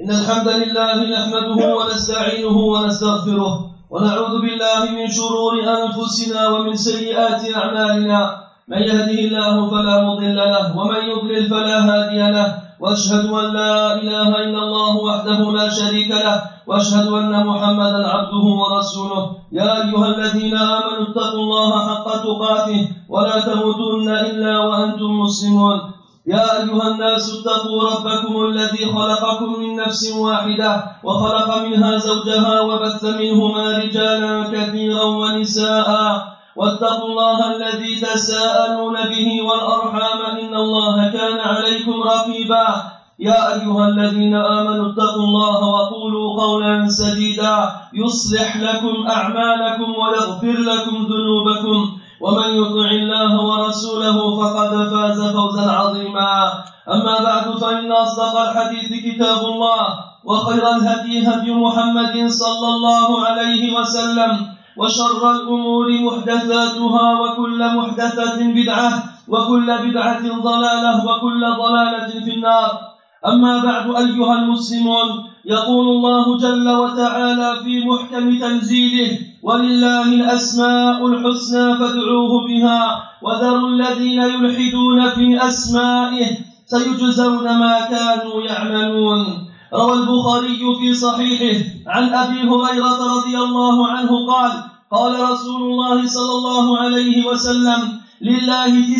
إن الحمد لله نحمده ونستعينه ونستغفره ونعوذ بالله من شرور أنفسنا ومن سيئات أعمالنا. من يهده الله فلا مضل له ومن يضلل فلا هادي له، وأشهد أن لا إله إلا الله وحده لا شريك له، وأشهد أن محمدا عبده ورسوله. يا أيها الذين آمنوا اتقوا الله حق تقاته ولا تموتن إلا وأنتم مسلمون. يا أيها الناس اتقوا ربكم الذي خلقكم من نفس واحدة وخلق منها زوجها وبث منهما رجالا كثيرا ونساء، واتقوا الله الذي تساءلون به والأرحام إن الله كان عليكم رقيبا. يا أيها الذين آمنوا اتقوا الله وقولوا قولا سديدا يصلح لكم أعمالكم ويغفر لكم ذنوبكم، ومن يطع الله ورسوله فقد فاز فوزا عظيما. أما بعد، فإن أصدق الحديث كتاب الله، وخير الهدي هدي محمد صلى الله عليه وسلم، وشر الأمور محدثاتها، وكل محدثة بدعة، وكل بدعة ضلالة، وكل ضلالة في النار. أما بعد أيها المسلمون، يقول الله جل وتعالى في محكم تنزيله: ولله الأسماء الحسنى فادعوه بها وذروا الذين يلحدون في أسمائه سيجزون ما كانوا يعملون. روى البخاري في صحيحه عن أبي هريرة رضي الله عنه قال: قال رسول الله صلى الله عليه وسلم: لله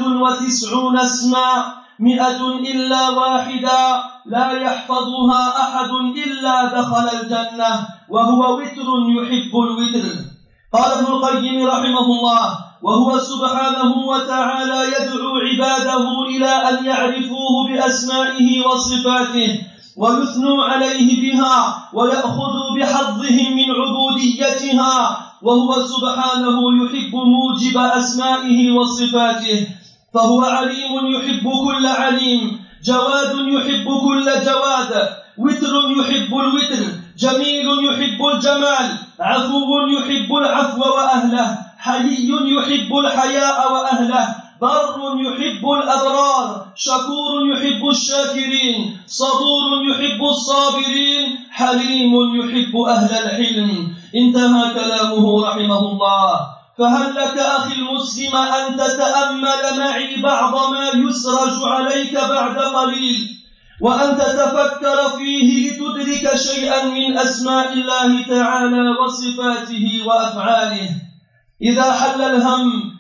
99 اسما 100 إلا واحدا لا يحفظها أحد إلا دخل الجنة، وهو وتر يحب الوتر. قال ابن القيم رحمه الله: وهو سبحانه وتعالى يدعو عباده إلى أن يعرفوه بأسمائه وصفاته ويثنوا عليه بها ويأخذوا بحظهم من عبوديتها، وهو سبحانه يحب موجب أسمائه وصفاته، فهو عليم يحب كل عليم، جواد يحب كل جواد، وتر يحب الوتر، جميل يحب الجمال، عفو يحب العفو وأهله، حيي يحب الحياء وأهله، بر يحب الأبرار، شكور يحب الشاكرين، صبور يحب الصابرين، حليم يحب أهل الحلم. انتهى كلامه رحمه الله. فهل لك أخي المسلم أن تتأمل معي بعض ما يسرج عليك بعد قليل، وأن تتفكر فيه لتدرك شيئا من أسماء الله تعالى وصفاته وأفعاله. إذا حل الهم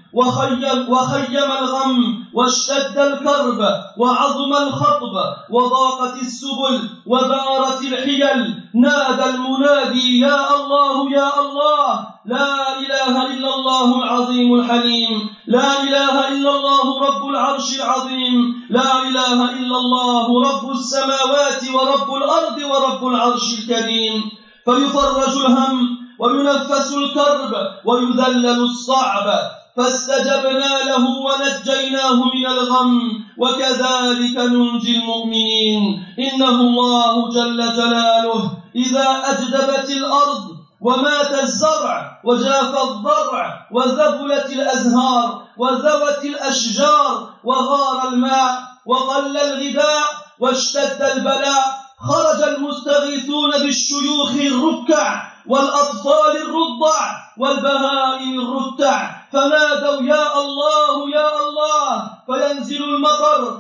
وخيم الغم واشتد الكرب وعظم الخطب وضاقت السبل وبارت الحيل، نادى المنادي: يا الله يا الله، لا إله إلا الله العظيم الحليم، لا إله إلا الله رب العرش العظيم، لا إله إلا الله رب السماوات ورب الأرض ورب العرش الكريم. فيفرج الهم وينفس الكرب ويذلل الصعب، فاستجبنا له ونجيناه من الغم، وكذلك ننجي المؤمنين. إنه الله جل جلاله إذا أجدبت الأرض ومات الزرع وجاف الضرع وذبلت الأزهار وذوت الأشجار وغار الماء وقل الغذاء واشتد البلاء، خرج المستغيثون بالشيوخ الركع والأطفال الرضع والبهائم الرتع، فنادوا: يا الله يا الله، فينزل المطر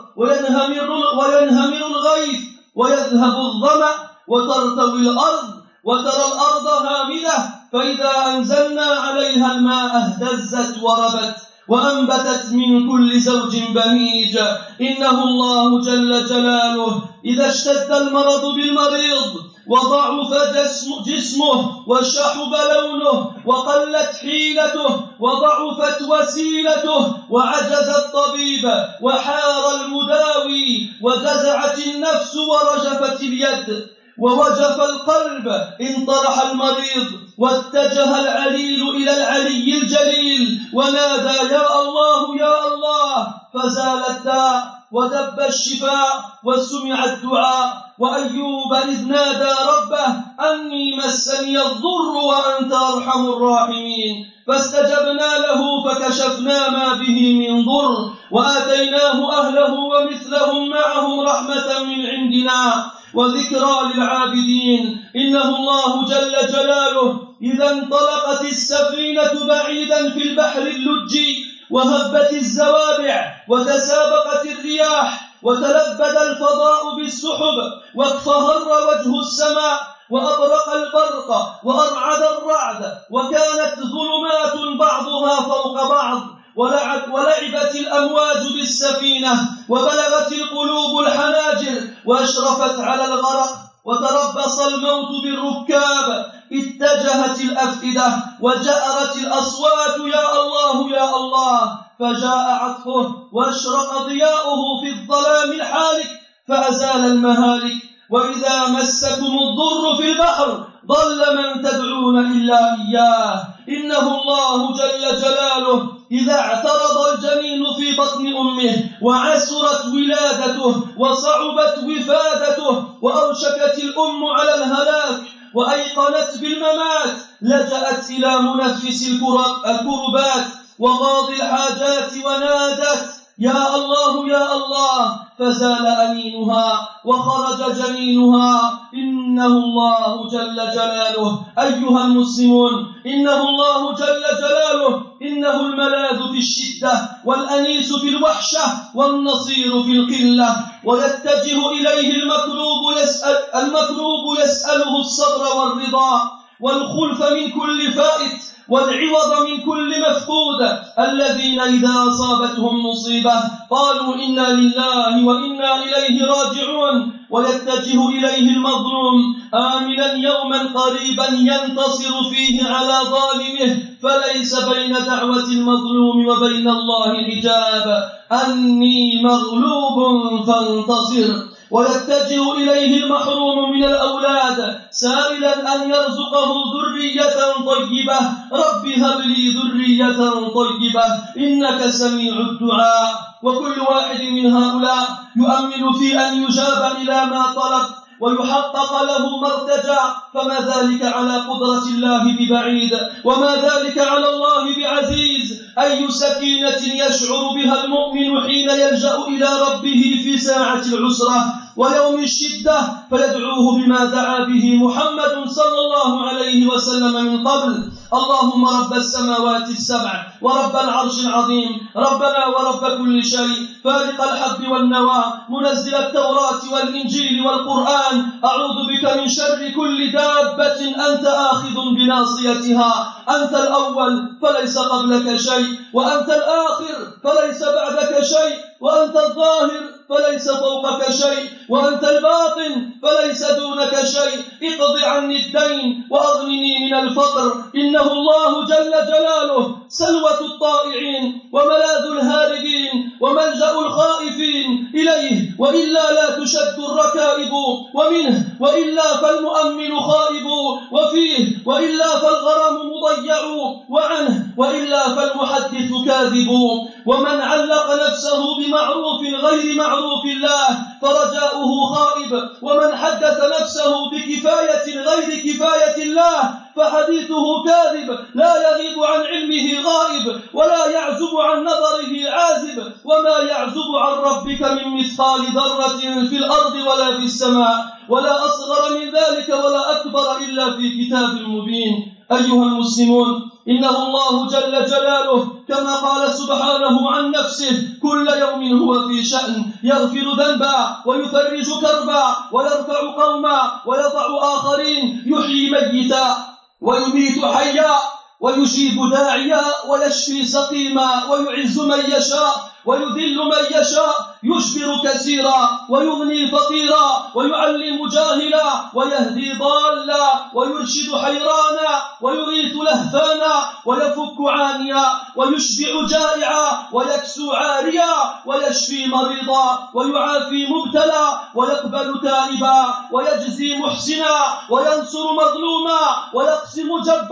وينهمر الغيث ويذهب الظمأ وترتوي الأرض وترى الأرض هامدة، فإذا أنزلنا عليها الماء اهتزت وربت وأنبتت من كل زوج بهيج. إنه الله جل جلاله إذا اشتد المرض بالمريض وضعف جسمه وشحب لونه وقلت حيلته وضعفت وسيلته وعجز الطبيب وحار المداوي وجزعت النفس ورجفت اليد ووجف القلب، انطرح المريض واتجه العليل إلى العلي الجليل ونادى: يا الله يا الله، فزال الداء ودب الشفاء وسمع الدعاء. وأيوب إذ نادى ربه: أني مسني الضر وأنت أرحم الراحمين، فاستجبنا له فكشفنا ما به من ضر وآتيناه أهله ومثلهم معهم رحمة من عندنا وذكرى للعابدين. إنه الله جل جلاله إذا انطلقت السفينة بعيدا في البحر اللج وهبت الزوابع وتسابقت الرياح وتلبد الفضاء بالسحب واكفهر وجه السماء وأبرق البرق وأرعد الرعد وكانت ظلمات بعضها فوق بعض ولعبت الأمواج بالسفينة وبلغت القلوب الحناجر وأشرفت على الغرق وتربص الموت بالركاب. اتجهت الأفئدة وجأرت الأصوات يا الله يا الله، فجاء عطفه واشرق ضياؤه في الظلام الحالك فأزال المهالك. وإذا مسكم الضر في البحر ضل من تدعون إلا إياه. إنه الله جل جلاله إذا اعترض الجنين في بطن أمه وعسرت ولادته وصعبت وفادته وأوشكت الأم على الهلاك وأيقنت بالممات لجأت إلى منفس الكربات وقاضي الحاجات ونادت يا الله يا الله، فزال أنينها وخرج جنينها. إنه الله جل جلاله. أيها المسلمون، إنه الله جل جلاله إنه الملاذ في الشدة والأنيس في الوحشة والنصير في القلة، ويتجه إليه المكروب يسأله الصبر والرضا والخلف من كل فائت والعوض من كل مفقود. الذين إذا أصابتهم مصيبة قالوا إنا لله وإنا إليه راجعون، ويتجه إليه المظلوم آملا يوما قريبا ينتصر فيه على ظالمه، فليس بين دعوة المظلوم وبين الله حجاب. أني مغلوب فانتصر. ويتجه إليه المحروم من الأولاد سائلا أن يرزقه ذرية طيبة. رب هب لي ذرية طيبة إنك سميع الدعاء. وكل واحد من هؤلاء يؤمل في أن يجاب إلى ما طلب ويحقق له ما ارتجى، فما ذلك على قدرة الله ببعيد وما ذلك على الله بعزيز. أي سكينة يشعر بها المؤمن حين يلجأ إلى ربه في ساعة العسرة ويوم الشدة فيدعوه بما دعا به محمد صلى الله عليه وسلم من قبل. اللهم رب السماوات السبع ورب العرش العظيم، ربنا ورب كل شيء، فالق الحب والنوى، منزل التوراة والإنجيل والقرآن، أعوذ بك من شر كل دابة أنت آخذ بناصيتها. أنت الأول فليس قبلك شيء، وأنت الآخر فليس بعدك شيء، وأنت الظاهر فليس فوقك شيء، وأنت الباطن فليس دونك شيء. اقض عني الدين وأغنني من الفقر. إنه الله جل جلاله سلوة الطائعين وملاذ الهاربين وملجأ الخائفين إليه، وإلا لا تشد الركائب ومنه، وإلا فالمؤمن خائب وفيه، وإلا فالغرام مضيع وعنه، وإلا فالمحدث كاذب. ومن علق نفسه بمعروف غير معروف الله فرجاؤه خائب، ومن حدث نفسه بكفاية غير كفاية الله فحديثه كاذب. لا يغيب عن علمه غائب ولا يعزب عن نظره عازب، وما يعزب عن ربك من مثقال ذرة في الأرض ولا في السماء، ولا أصغر من ذلك ولا أكبر إلا في كتاب مبين. أيها المسلمون، إنه الله جل جلاله كما قال سبحانه عن نفسه كل يوم هو في شأن، يغفر ذنبا ويفرج كربا ويرفع قوما ويضع آخرين، يحيي ميتا ويميت حيا ويجيب داعيا ويشفي سقيما ويعز من يشاء ويذل من يشاء، يجبر كثيرا ويغني فقيرا ويعلم جاهلا ويهدي ضالا ويرشد حيرانا ويغيث لهفانا ويفك عانيا ويشبع جائعا ويكسو عاريا ويشفي مريضا ويعافي مبتلا ويقبل تائبا ويجزي محسنا وينصر مظلوما ويقسم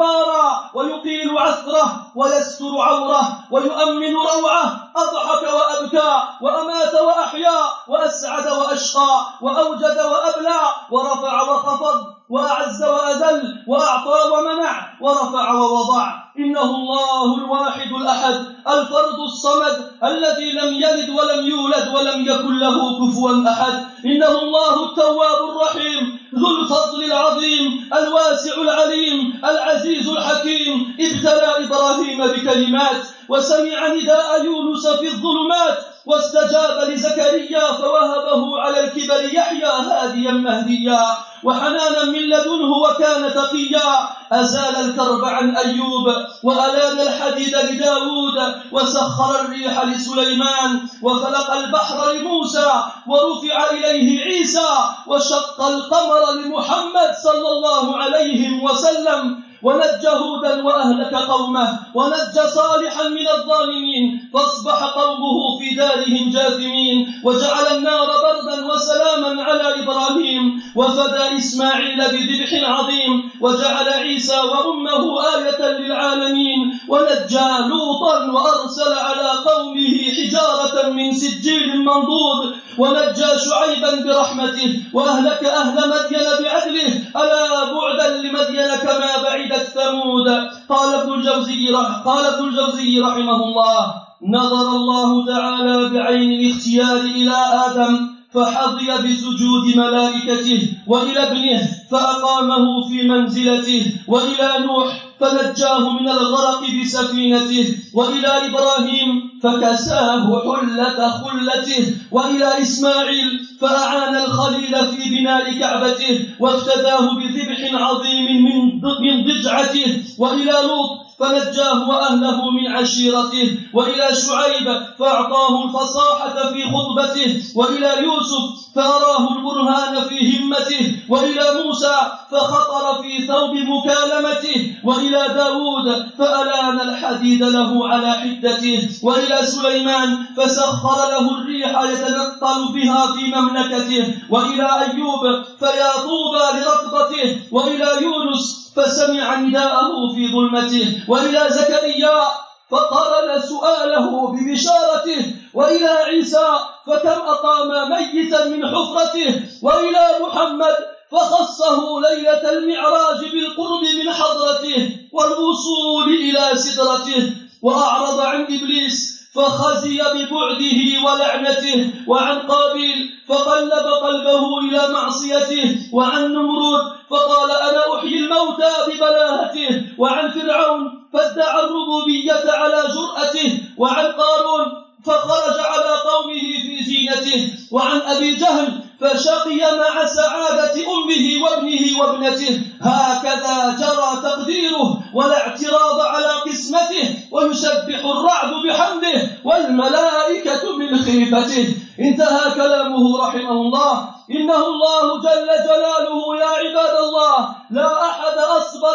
جبارا ويقيل عثره ويستر عوره ويؤمن روعه. أضحك وأبكى وأمات وأحيا وأسعد وأشقى وأوجد وأبلى ورفع وخفض وأعز وأذل وأعطى ومنع ورفع ووضع. إنه إنه الله الواحد الأحد الفرد الصمد الذي لم يلد ولم يولد ولم يكن له كفوا أحد. إنه الله التواب الرحيم ذو الفضل العظيم الواسع العليم العزيز الحكيم. ابتلى إبراهيم بكلمات وسمع نداء يونس في الظلمات واستجاب لزكريا فوهبه على الكبر يحيى هاديا مهديا وحنانا من لدنه وكان تقيا. أزال الكرب عن أيوب وألان الحديد لداود وسخر الريح لسليمان وخلق البحر لموسى ورفع إليه عيسى وشق القمر لمحمد صلى الله عليه وسلم ونجى هودا وأهلك قومه ونجى صالحا من الظالمين فاصبح قومه في دارهم جاثمين وجعل النار بردا وسلاما على إبراهيم وفدى إسماعيل بذبح عظيم وجعل عيسى وأمه آية للعالمين ونجى لوطا وأرسل على قومه حجارة من سجيل منضود ونجى شعيبا برحمته وأهلك أهل مدين بعدله ألا بعدا لمدين كما بعدت ثمود. قال ابن الجوزي رحمه الله نظر الله تعالى بعين الاختيار إلى آدم فحظي بسجود ملائكته وإلى ابنه فأقامه في منزلته وإلى نوح فنجاه من الغرق بسفينته وإلى إبراهيم فكساه حلة خلته وإلى إسماعيل فأعان الخليل في بناء كعبته وافتداه بذبح عظيم من ضجعته وإلى لوط فنجاه وأهله من عشيرته وإلى شعيب فأعطاه الفصاحة في خطبته وإلى يوسف فأراه البرهان في همته وإلى موسى فخطر في ثوب مكالمته وإلى داود فألان الحديد له على حدته وإلى سليمان فسخر له الريح يتنقل بها في مملكته وإلى أيوب فيا طوبى لركضته وإلى يونس فسمع نداءه في ظلمته وإلى زكريا فقرن سؤاله ببشارته وإلى عيسى فكم أقام ميتا من حفرته وإلى محمد فخصه ليلة المعراج بالقرب من حضرته والوصول إلى سدرته وأعرض عن إبليس فخزي ببعده ولعنته وعن قابيل فقلب قلبه إلى معصيته وعن نمرود فقال أنا أحيي الموتى ببلاهته وعن فرعون فادعى الربوبية على جرأته وعن قارون فخرج على قومه في زينته وعن أبي جهل فشقي مع سعادة أمه وابنه وابنته. هكذا جرى تقديره ولا اعتراض على قسمته ويسبح الرعد بحمده والملائكة من خيفته. انتهى كلامه رحمه الله. إنه الله جل جلاله يا عباد الله لا أحد أصبر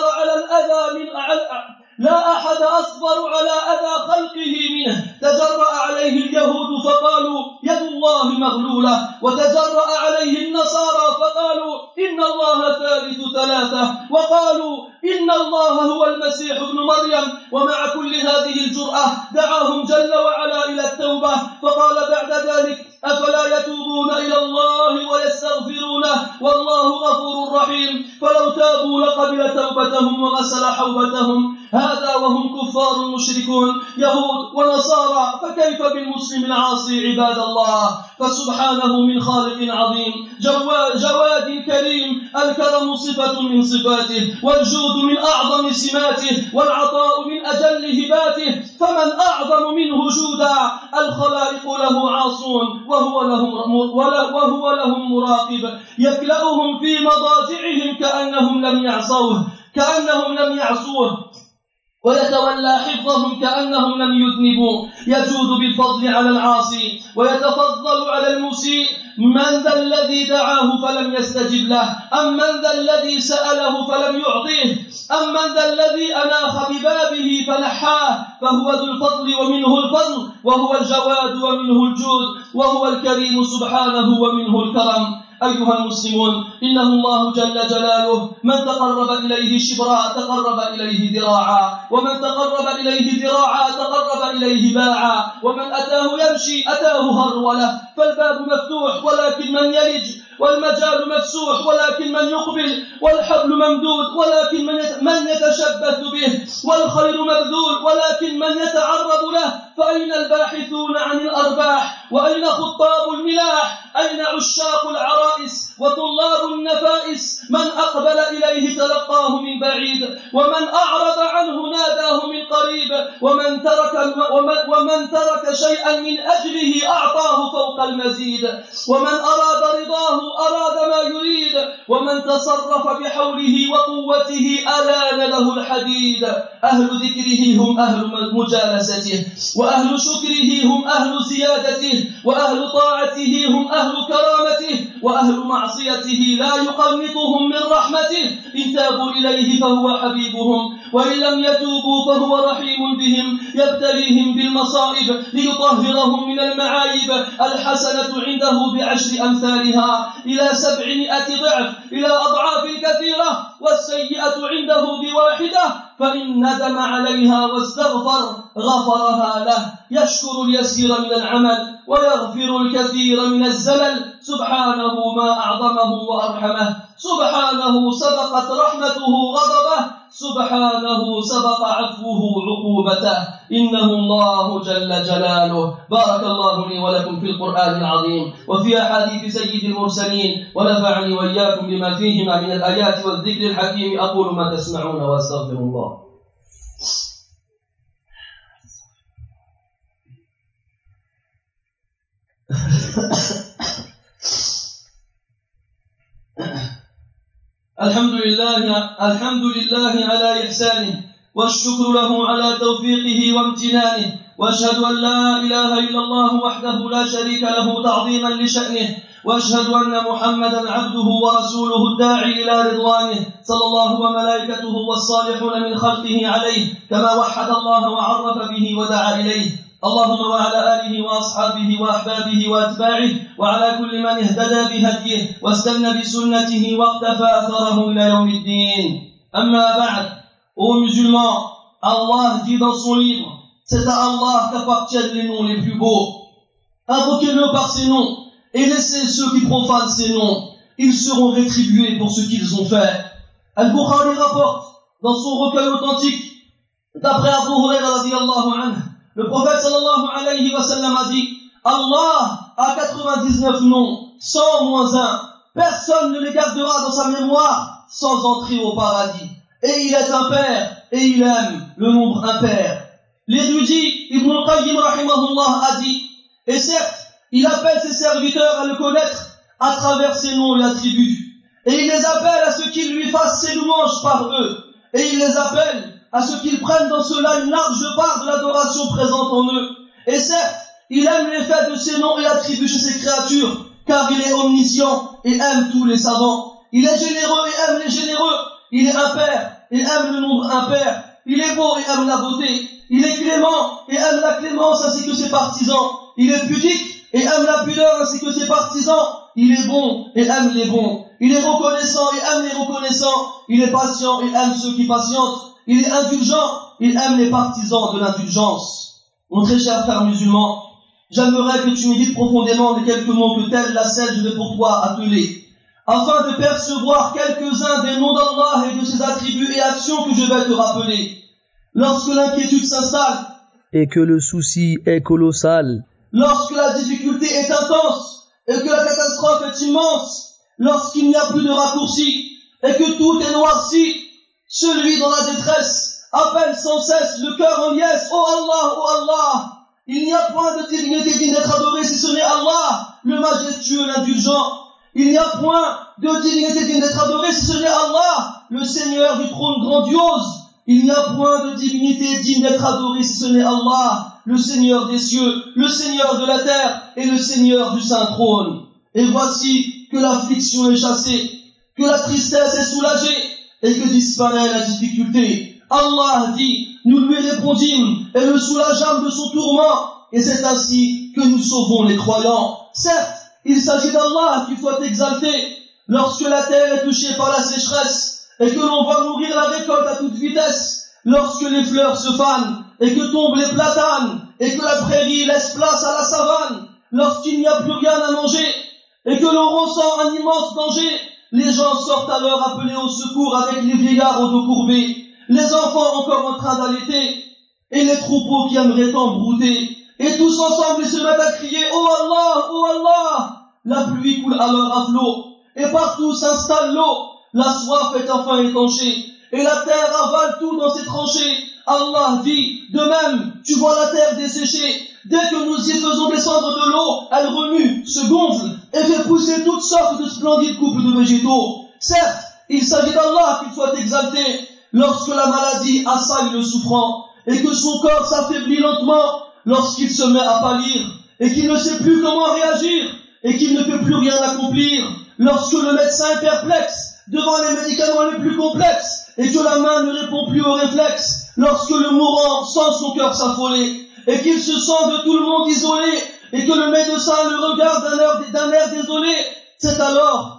على أذى خلقه منه. تجرأ عليه اليهود فقالوا يد الله مغلولة وتجرأ عليه النصارى فقالوا إن الله ثالث ثلاثة وقالوا إن الله هو المسيح ابن مريم. ومع كل هذه الجرأة دعاهم جل وعلا إلى التوبة فقال بعد ذلك أفلا يتوبون إلى الله ويستغفرونه والله غفور رحيم. فلو تابوا لقبل توبتهم وغسل حوبتهم. هذا وهم كفار مشركون يهود ونصارى فكيف بالمسلم العاصي عباد الله. فسبحانه من خالق عظيم جواد كريم. الكرم صفة من صفاته والجود من أعظم سماته والعطاء من أجل هباته. فمن أعظم منه جودا؟ الخلائق له عاصون وهو لهم مراقب يكلأهم في مضاجعهم كأنهم لم يعصوه ويتولى حفظهم كأنهم لم يذنبوا. يجود بالفضل على العاصي ويتفضل على المسيء. من ذا الذي دعاه فلم يستجب له؟ أم من ذا الذي سأله فلم يعطيه؟ أم من ذا الذي أناخ ببابه فنحاه؟ فهو ذو الفضل ومنه الفضل وهو الجواد ومنه الجود وهو الكريم سبحانه ومنه الكرم. أيها المسلمون إنه الله جل جلاله من تقرب إليه شبرا تقرب إليه ذراعا ومن تقرب إليه ذراعا تقرب إليه باعا ومن أتاه يمشي أتاه هرولة فالباب مفتوح ولكن من يلج والمجال مفسوح ولكن من يقبل والحبل ممدود ولكن من يتشبث به والخير مبذول ولكن من يتعرض له فأين الباحثون عن الأرباح وأين خطاب الملاح أين عشاق العرائس وطلاب النفائس من أقبل إليه تلقاه من بعيد ومن أعرض عنه ناداه من قريب ومن ترك شيئا من أجله أعطاه فوق المزيد ومن أراد رضاه أراد ما يريد ومن تصرف بحوله وقوته ألان له الحديد أهل ذكره هم أهل مجالسته وأهل شكره هم أهل زيادته وأهل طاعته هم أهل كرامته وأهل معصيته لا يقنطهم من رحمته إن تابوا إليه فهو حبيبهم وإن لم يتوبوا فهو رحيم بهم يبتليهم بالمصائب ليطهرهم من المعايب الحسنة عنده ب10 أمثالها إلى 700 ضعف إلى أضعاف كثيرة والسيئة عنده ب1 فإن ندم عليها واستغفر غفرها له يشكر اليسير من العمل ويغفر الكثير من الزلل سبحانه ما أعظمه وأرحمه سبحانه سبقت رحمته غضبه سبحانه سبق عفوه عقوبته إنه الله جل جلاله بارك الله لي ولكم في القرآن العظيم وفي أحاديث سيد المرسلين ونفعني وإياكم بما فيهما من الآيات والذكر الحكيم أقول ما تسمعون وأستغفر الله الحمد لله على إحسانه والشكر له على توفيقه وامتنانه وأشهد أن لا إله إلا الله وحده لا شريك له تعظيما لشأنه وأشهد أن محمدا عبده ورسوله الداعي إلى رضوانه صلى الله وملائكته والصالحون من خلقه عليه كما وحد الله وعرف به ودعا إليه اللهم وعلى آله وأصحابه وأحبابه وأتباعه وعلى كل من اهتدى بهديه واستنى بسنته واقتفى أثره إلى يوم الدين أما بعد Ô musulmans, Allah dit dans son livre, c'est à Allah qu'appartiennent les noms les plus beaux. Invoquez-le par ses noms et laissez ceux qui profanent ces noms. Ils seront rétribués pour ce qu'ils ont fait. Al-Bukhari rapporte dans son recueil authentique, d'après Abu Huraira radiyallahu anhu, le prophète sallallahu alayhi wa sallam a dit, Allah a 99 noms, 100 moins 1. Personne ne les gardera dans sa mémoire sans entrer au paradis. Et il est impair, et il aime le nombre impair. L'érudit Ibn al-Qayyim rahimahullah a dit, et certes, il appelle ses serviteurs à le connaître à travers ses noms et attributs. Et il les appelle à ce qu'ils lui fassent ses louanges par eux. Et il les appelle à ce qu'ils prennent dans cela une large part de l'adoration présente en eux. Et certes, il aime les faits de ses noms et attributs chez ses créatures, car il est omniscient et aime tous les savants. Il est généreux et aime les généreux. Il est impair et aime le nombre impair. Il est beau et aime la beauté. Il est clément et aime la clémence ainsi que ses partisans. Il est pudique et aime la pudeur ainsi que ses partisans. Il est bon et aime les bons. Il est reconnaissant et aime les reconnaissants. Il est patient et aime ceux qui patientent. Il est indulgent et aime les partisans de l'indulgence. Mon très cher frère musulman, j'aimerais que tu médites profondément les quelques mots que telle la scène je vais pour toi atteler, afin de percevoir quelques-uns des noms d'Allah et de ses attributs et actions que je vais te rappeler. Lorsque l'inquiétude s'installe et que le souci est colossal, lorsque la difficulté est intense et que la catastrophe est immense, lorsqu'il n'y a plus de raccourci et que tout est noirci, celui dans la détresse appelle sans cesse le cœur en liesse, oh Allah, il n'y a point de divinité digne d'être adorée si ce n'est Allah, le majestueux, l'indulgent. Il n'y a point de divinité digne d'être adorée si ce n'est Allah, le Seigneur du trône grandiose. Il n'y a point de divinité digne d'être adorée si ce n'est Allah, le Seigneur des cieux, le Seigneur de la terre et le Seigneur du saint trône. Et voici que l'affliction est chassée, que la tristesse est soulagée et que disparaît la difficulté. Allah dit, nous lui répondîmes et le soulageâmes de son tourment, et c'est ainsi que nous sauvons les croyants. Certes, il s'agit d'Allah qui soit exalté lorsque la terre est touchée par la sécheresse et que l'on voit mourir la récolte à toute vitesse, lorsque les fleurs se fanent et que tombent les platanes et que la prairie laisse place à la savane, lorsqu'il n'y a plus rien à manger et que l'on ressent un immense danger, les gens sortent alors appeler au secours avec les vieillards au dos courbé, les enfants encore en train d'allaiter et les troupeaux qui aimeraient tant brouter. Et tous ensemble ils se mettent à crier « Oh Allah, oh Allah !» La pluie coule alors à flot et partout s'installe l'eau. La soif est enfin étanchée et la terre avale tout dans ses tranchées. Allah dit, de même, tu vois la terre desséchée. Dès que nous y faisons descendre de l'eau, elle remue, se gonfle et fait pousser toutes sortes de splendides couples de végétaux. Certes, il s'agit d'Allah qu'il soit exalté lorsque la maladie assaille le souffrant et que son corps s'affaiblit lentement, lorsqu'il se met à pâlir et qu'il ne sait plus comment réagir et qu'il ne peut plus rien accomplir, lorsque le médecin est perplexe devant les médicaments les plus complexes et que la main ne répond plus aux réflexes, lorsque le mourant sent son cœur s'affoler et qu'il se sent de tout le monde isolé et que le médecin le regarde d'un air désolé, c'est alors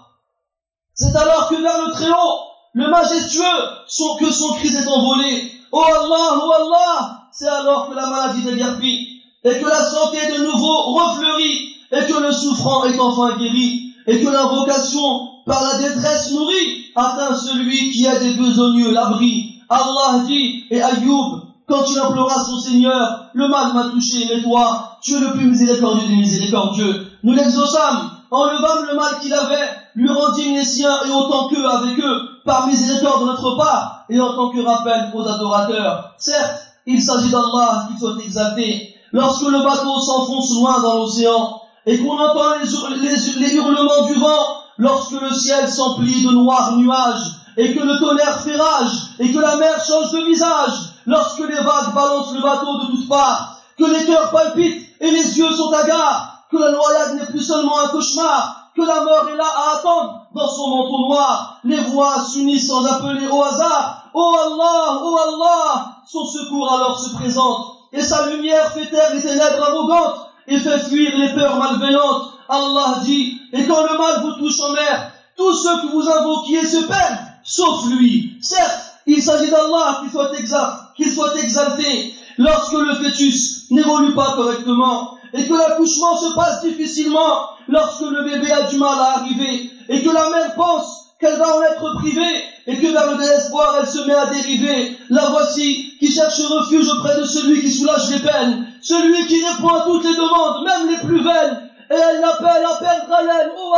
que vers le Très-Haut, le majestueux, que son cri s'est envolé. Oh Allah, c'est alors que la maladie déguerpit et que la santé de nouveau refleurit et que le souffrant est enfin guéri et que l'invocation par la détresse nourrie atteint celui qui a des besogneux l'abri. Allah dit, et Ayoub, quand il implora son Seigneur, le mal m'a touché, mais toi, tu es le plus miséricordieux des miséricordieux. Nous l'exaucâmes, enlevâmes le mal qu'il avait, lui rendîmes les siens et autant qu'eux avec eux, par miséricorde de notre part, et en tant que rappel aux adorateurs. Certes, il s'agit d'Allah qui soit exalté. Lorsque le bateau s'enfonce loin dans l'océan, et qu'on entend les hurlements du vent, lorsque le ciel s'emplit de noirs nuages, et que le tonnerre fait rage, et que la mer change de visage, lorsque les vagues balancent le bateau de toutes parts, que les cœurs palpitent et les yeux sont hagards, que la noyade n'est plus seulement un cauchemar, que la mort est là à attendre dans son manteau noir, les voix s'unissent sans appeler au hasard. Oh Allah, son secours alors se présente, et sa lumière fait taire les ténèbres arrogantes, et fait fuir les peurs malveillantes. Allah dit, et quand le mal vous touche en mer, tous ceux que vous invoquiez se perdent, sauf lui. Certes, il s'agit d'Allah qu'il soit exalté lorsque le fœtus n'évolue pas correctement et que l'accouchement se passe difficilement, lorsque le bébé a du mal à arriver et que la mère pense qu'elle va en être privée et que vers le désespoir elle se met à dériver. La voici qui cherche refuge auprès de celui qui soulage les peines, celui qui répond à toutes les demandes, même les plus vaines, et elle l'appelle à perdre haleine. Oh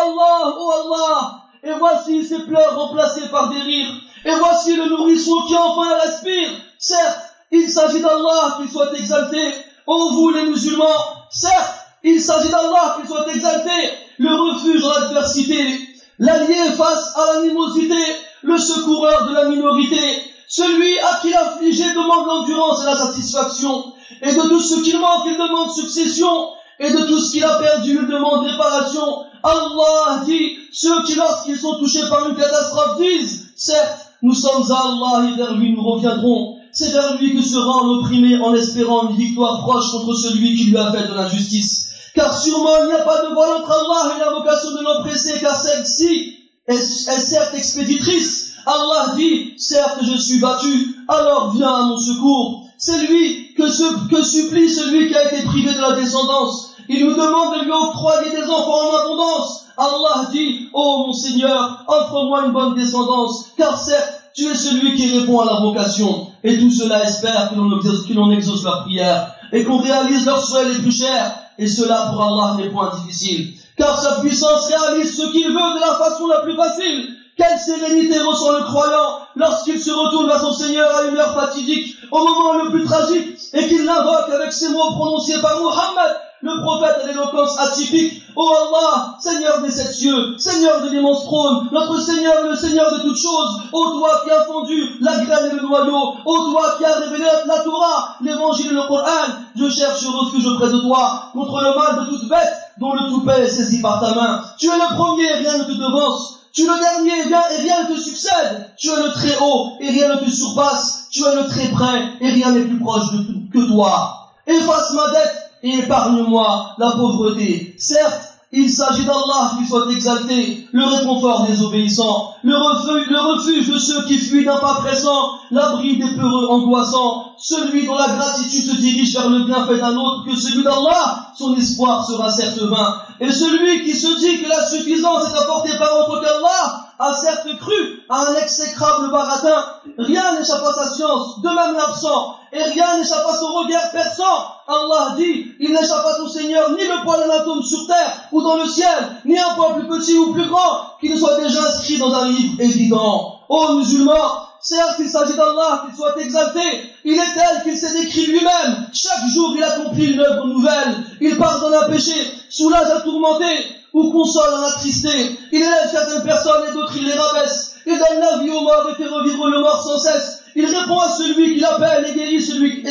Allah, et voici ses pleurs remplacés par des rires, et voici le nourrisson qui enfin respire. Certes, il s'agit d'Allah qu'il soit exalté. Ô vous les musulmans, certes, il s'agit d'Allah qu'il soit exalté, le refuge dans l'adversité, l'allié face à l'animosité, le secoureur de la minorité, celui à qui l'affligé demande l'endurance et la satisfaction, et de tout ce qu'il manque, il demande succession, et de tout ce qu'il a perdu, il demande réparation. Allah dit, ceux qui lorsqu'ils sont touchés par une catastrophe disent, certes, nous sommes à Allah et vers lui nous reviendrons. C'est vers lui que se rend l'opprimé en espérant une victoire proche contre celui qui lui a fait de l'injustice. Car sûrement il n'y a pas de voile entre Allah et l'invocation de l'oppressé, car celle-ci est certes expéditrice. Allah dit, certes je suis battu, alors viens à mon secours. C'est lui que supplie celui qui a été privé de la descendance. Il nous demande de lui octroyer des enfants en abondance. Allah dit, ô mon Seigneur, offre-moi une bonne descendance, car certes, tu es celui qui répond à l'invocation. Et tout cela espère que l'on exauce leur prière et qu'on réalise leurs souhaits les plus chers. Et cela pour Allah n'est point difficile, car sa puissance réalise ce qu'il veut de la façon la plus facile. Quelle sérénité ressent le croyant lorsqu'il se retourne vers son Seigneur à une heure fatidique, au moment le plus tragique, et qu'il l'invoque avec ces mots prononcés par Muhammad, le prophète à l'éloquence atypique. Oh Allah, Seigneur des sept cieux, Seigneur de l'immense trône, notre Seigneur, le Seigneur de toutes choses, ô toi qui as fondu la graine et le noyau, ô toi qui as révélé la Torah, l'évangile et le Coran, je cherche refuge auprès de toi, contre le mal de toute bête, dont le toupet est saisi par ta main. Tu es le premier, rien ne te devance. Tu es le dernier, et rien ne te succède. Tu es le très haut, et rien ne te surpasse. Tu es le très près, et rien n'est plus proche que toi. Efface ma dette, et épargne-moi la pauvreté. Certes, il s'agit d'Allah qui soit exalté, le réconfort des obéissants, le refuge de ceux qui fuient d'un pas pressant, l'abri des peureux angoissants, celui dont la gratitude se dirige vers le bienfait d'un autre que celui d'Allah, son espoir sera certes vain. Et celui qui se dit que la suffisance est apportée par autre qu'Allah, a certes cru à un exécrable baratin. Rien n'échappe à sa science, de même l'absent, et rien n'échappe à son regard perçant. Allah dit, il n'échappe à ton Seigneur ni le poil d'un atome sur terre ou dans le ciel, ni un point plus petit ou plus grand, qui ne soit déjà inscrit dans un livre évident. Ô musulmans, certes il s'agit d'Allah qu'il soit exalté, il est tel qu'il s'est décrit lui-même. Chaque jour il accomplit une œuvre nouvelle, il pardonne un péché, soulage un tourmenté, ou console un attristé. Il élève certaines personnes et d'autres il les rabaisse. Il donne la vie aux morts et fait revivre le mort sans cesse. Il répond à celui qui l'appelle et guérit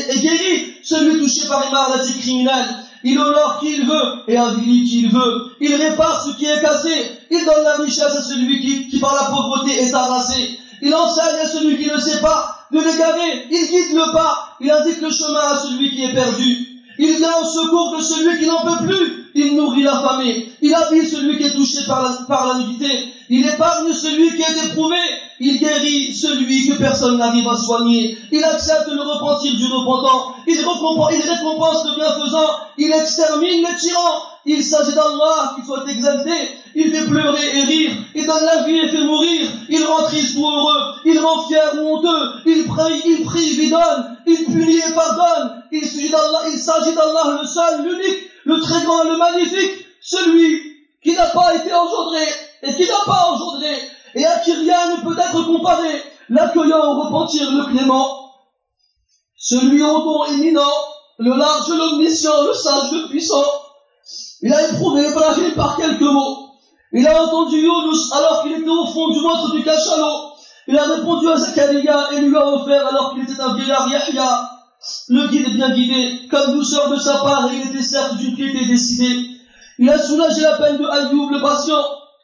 celui touché par les maladies criminelles. Il honore qui il veut et avilit qui il veut. Il répare ce qui est cassé. Il donne la richesse à celui qui par la pauvreté est harassé. Il enseigne à celui qui ne sait pas de l'égarer. Il guide le pas. Il indique le chemin à celui qui est perdu. Il vient au secours de celui qui n'en peut plus. Il nourrit l'affamé. Il habille celui qui est touché par la nudité. Il épargne celui qui est éprouvé. Il guérit celui que personne n'arrive à soigner. Il accepte le repentir du repentant. Il récompense le bienfaisant. Il extermine les tyrans. Il s'agit d'Allah qui soit exalté. Il fait pleurer et rire. Il donne la vie et fait mourir. Il rend triste ou heureux. Il rend fier ou honteux. Il prive et donne. Il punit et pardonne. Il s'agit d'Allah le seul, l'unique, le très grand, le magnifique, celui qui n'a pas été engendré et qui n'a pas engendré et à qui rien ne peut être comparé, l'accueillant au repentir, le clément, celui au don éminent, le large, l'omniscient, le sage, le puissant. Il a éprouvé Ibrahim par quelques mots. Il a entendu Yunus alors qu'il était au fond du ventre du cachalot. Il a répondu à Zakaria et lui a offert alors qu'il était un vieillard Yahya. Le guide est bien guidé, comme douceur de sa part, et il était certes d'une piété décidée. Il a soulagé la peine de Ayoub le patient.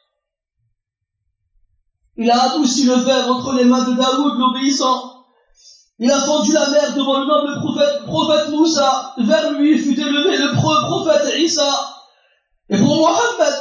Il a adouci le fer entre les mains de Daoud l'obéissant. Il a fendu la mer devant le noble prophète Moussa. Vers lui fut élevé le prophète Isa. Et pour Mohammed,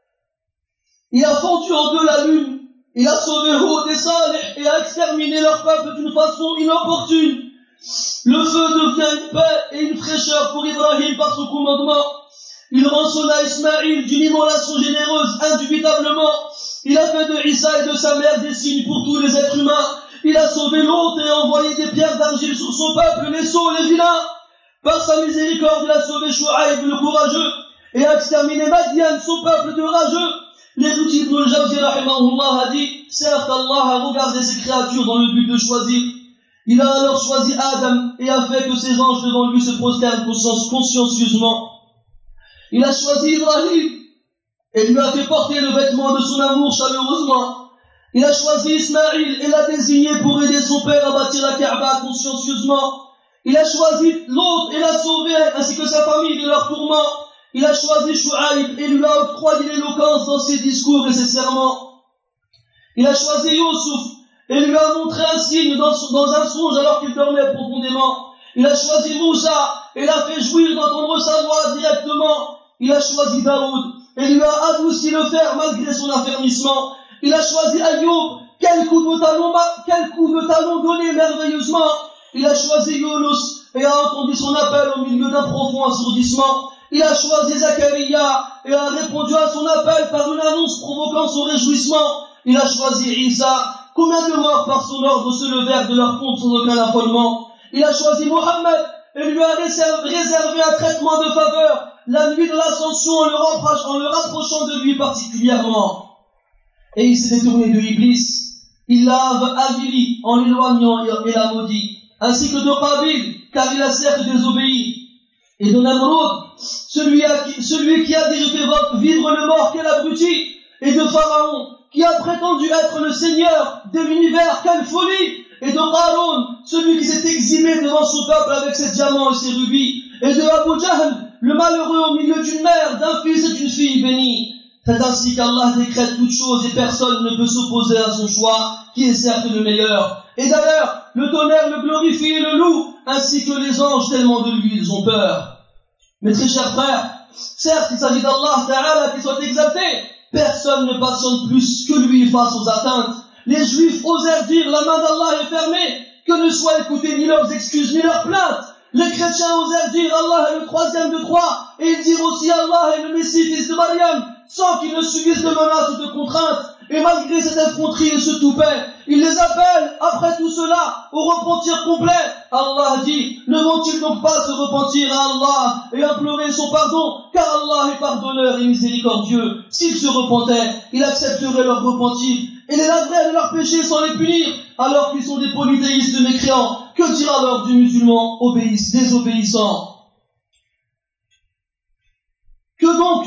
il a fendu en deux la lune. Il a sauvé Hud et Salih et a exterminé leur peuple d'une façon inopportune. Le feu devient une paix et une fraîcheur pour Ibrahim par son commandement. Il rançonna Ismaïl d'une immolation généreuse, indubitablement. Il a fait de Isa et de sa mère des signes pour tous les êtres humains. Il a sauvé l'hôte et envoyé des pierres d'argile sur son peuple, les sots, les vilains. Par sa miséricorde, il a sauvé Chouaïb le courageux et a exterminé Madian, son peuple de rageux. L'érudit Ibn al-Jawzi rahimahullah a dit, certes Allah a regardé ses créatures dans le but de choisir. Il a alors choisi Adam et a fait que ses anges devant lui se prosternent consciencieusement. Il a choisi Ibrahim et lui a fait porter le vêtement de son amour chaleureusement. Il a choisi Ismaïl et l'a désigné pour aider son père à bâtir la Kaaba consciencieusement. Il a choisi Lot et l'a sauvé ainsi que sa famille de leur tourment. Il a choisi Chouaïb et lui a octroyé l'éloquence dans ses discours et ses serments. Il a choisi Youssouf et lui a montré un signe dans un songe alors qu'il dormait profondément. Il a choisi Moussa et l'a fait jouir d'entendre sa voix directement. Il a choisi Daoud et lui a adouci le fer malgré son affermissement. Il a choisi Ayoub, quel coup de talon donné merveilleusement. Il a choisi Yunus et a entendu son appel au milieu d'un profond assourdissement. Il a choisi Zakaria et a répondu à son appel par une annonce provoquant son réjouissement. Il a choisi Isa. Combien de morts par son ordre se levèrent de leur pompe sans aucun affolement. Il a choisi Mohammed et lui a réservé un traitement de faveur la nuit de l'ascension en le rapprochant de lui particulièrement. Et il s'est détourné de Iblis. Il l'a avili en l'éloignant et l'a maudit, ainsi que de Qabil, car il a certes désobéi, et de Namrud, celui qui a dit je fais vivre le mort, quel abruti, et de Pharaon, qui a prétendu être le seigneur de l'univers, quelle folie, et de Qarun, celui qui s'est exilé devant son peuple avec ses diamants et ses rubis, et de Abu Jahl, le malheureux au milieu d'une mère, d'un fils et d'une fille bénie. C'est ainsi qu'Allah décrète toutes choses et personne ne peut s'opposer à son choix, qui est certes le meilleur. Et d'ailleurs, le tonnerre le glorifie et le loue, ainsi que les anges tellement de lui ils ont peur. Mes très chers frères, Certes, il s'agit d'Allah Ta'ala qui soit exalté. Personne ne patiente plus que lui face aux atteintes. Les Juifs osèrent dire la main d'Allah est fermée, que ne soient écoutées ni leurs excuses ni leurs plaintes. Les chrétiens osèrent dire Allah est le troisième de trois, et ils dirent aussi Allah est le Messie, fils de Maryam, sans qu'ils ne subissent de menaces ou de contraintes. Et malgré cette effronterie et ce toupet, il les appelle, après tout cela, au repentir complet. Allah dit, ne vont-ils donc pas se repentir à Allah et implorer son pardon, car Allah est pardonneur et miséricordieux. S'ils se repentaient, il accepterait leur repentir et les laverait de leurs péchés sans les punir, alors qu'ils sont des polythéistes mécréants. Que dire alors du musulman désobéissant? Que donc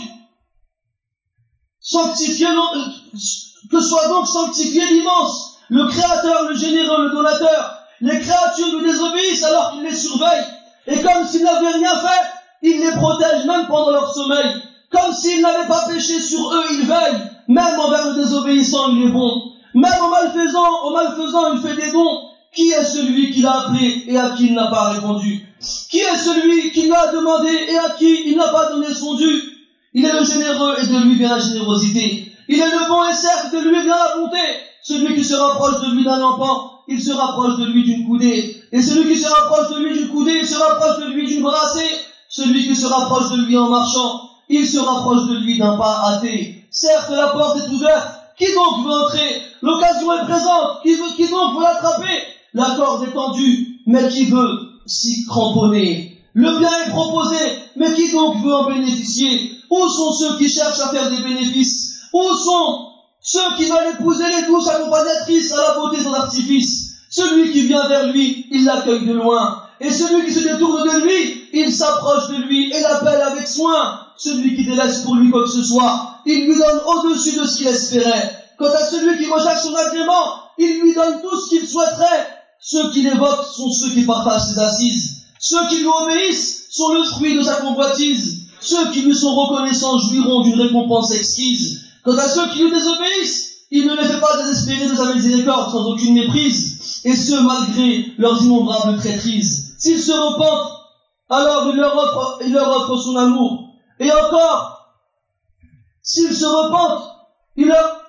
que soit donc sanctifié l'immense, le Créateur, le Généreux, le Donateur. Les créatures lui désobéissent alors qu'il les surveille. Et comme s'il n'avait rien fait, il les protège même pendant leur sommeil. Comme s'il n'avait pas péché sur eux, il veille. Même envers le désobéissant, il est bon. Même au malfaisant, il fait des dons. Qui est celui qui l'a appelé et à qui il n'a pas répondu? Qui est celui qui lui a demandé et à qui il n'a pas donné son dû? Il est le généreux et de lui vient la générosité. Il est le bon et certes de lui vient la bonté. Celui qui se rapproche de lui d'un lampant, il se rapproche de lui d'une coudée. Et celui qui se rapproche de lui d'une coudée, il se rapproche de lui d'une brassée. Celui qui se rapproche de lui en marchant, il se rapproche de lui d'un pas hâté. Certes, la porte est ouverte. Qui donc veut entrer? L'occasion est présente. Qui donc veut l'attraper? La corde est tendue, mais qui veut s'y cramponner? Le bien est proposé, mais qui donc veut en bénéficier? Où sont ceux qui cherchent à faire des bénéfices? Où sont ceux qui veulent épouser les douces accompagnatrices à la beauté sans artifice? Celui qui vient vers lui, il l'accueille de loin. Et celui qui se détourne de lui, il s'approche de lui et l'appelle avec soin. Celui qui délaisse pour lui quoi que ce soit, il lui donne au-dessus de ce qu'il espérait. Quant à celui qui recherche son agrément, il lui donne tout ce qu'il souhaiterait. Ceux qui l'évoquent sont ceux qui partagent ses assises. Ceux qui lui obéissent sont le fruit de sa convoitise. Ceux qui lui sont reconnaissants jouiront d'une récompense exquise. Quant à ceux qui lui désobéissent, il ne les fait pas désespérer de sa miséricorde sans aucune méprise, et ce malgré leurs innombrables traîtrises. S'ils se repentent, alors il leur offre son amour. Et encore, s'ils se repentent, alors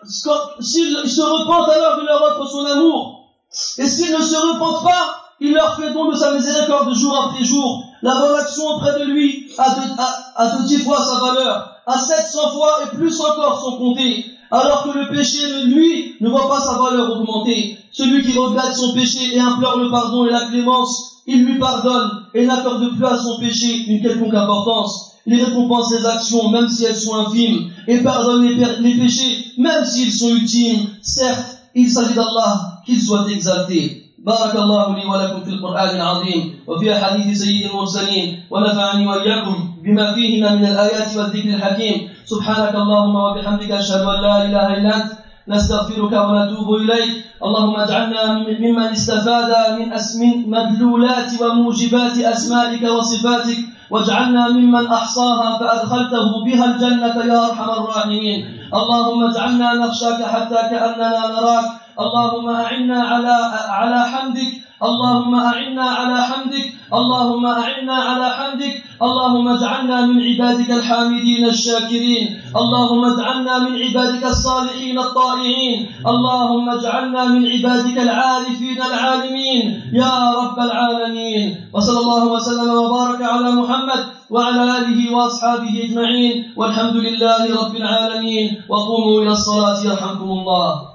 il leur offre son amour. Et s'ils ne se repentent pas, il leur fait don de sa miséricorde jour après jour. La bonne action auprès de lui a de 10 fois sa valeur, à 700 fois et plus encore sans compter. Alors que le péché, lui, ne voit pas sa valeur augmenter. Celui qui regrette son péché et implore le pardon et la clémence, il lui pardonne et n'accorde plus à son péché une quelconque importance. Il récompense les actions, même si elles sont infimes, et pardonne les péchés, même s'ils sont ultimes. Certes, il s'agit d'Allah, qu'il soit exalté. بارك الله لي ولكم في القرآن العظيم وفي حديث سيد المرسلين ونفعني وإياكم بما فيهما من الآيات والذكر الحكيم. سبحانك اللهم وبحمدك أشهد أن لا إله إلا أنت نستغفرك ونتوب إليك. اللهم اجعلنا ممن استفاد من مدلولات وموجبات أسمائك وصفاتك، واجعلنا ممن أحصاها فأدخلته بها الجنة يا أرحم الراحمين. اللهم اجعلنا نخشاك حتى كأننا نراك. اللهم أعنا على حمدك. اللهم أعنا على حمدك. اللهم أعنا على حمدك. اللهم اجعلنا من عبادك الحامدين الشاكرين. اللهم اجعلنا من عبادك الصالحين الطائعين. اللهم اجعلنا من عبادك العارفين العالمين يا رب العالمين. وصلى الله وسلم وبارك على محمد وعلى آله وأصحابه أجمعين والحمد لله رب العالمين. وقوموا إلى الصلاة يرحمكم الله.